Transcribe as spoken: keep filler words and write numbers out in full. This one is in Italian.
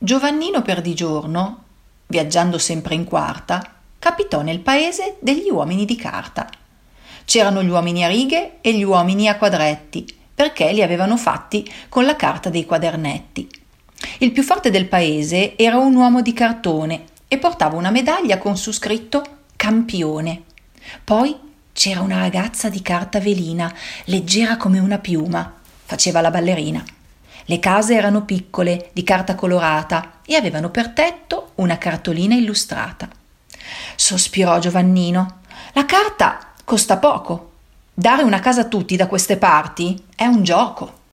Giovannino Perdigiorno, viaggiando sempre in quarta, capitò nel paese degli uomini di carta. C'erano gli uomini a righe e gli uomini a quadretti, perché li avevano fatti con la carta dei quadernetti. Il più forte del paese era un uomo di cartone e portava una medaglia con su scritto campione. Poi c'era una ragazza di carta velina, leggera come una piuma, faceva la ballerina. Le case erano piccole, di carta colorata, e avevano per tetto una cartolina illustrata. Sospirò Giovannino. La carta costa poco. Dare una casa a tutti da queste parti è un gioco.